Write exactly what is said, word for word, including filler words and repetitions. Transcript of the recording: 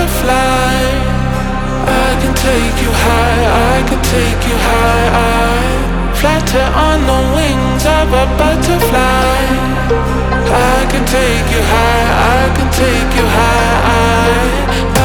fly. I can take you high, I can take you high. I flatter on the wings of a butterfly. I can take you high, I can take you high.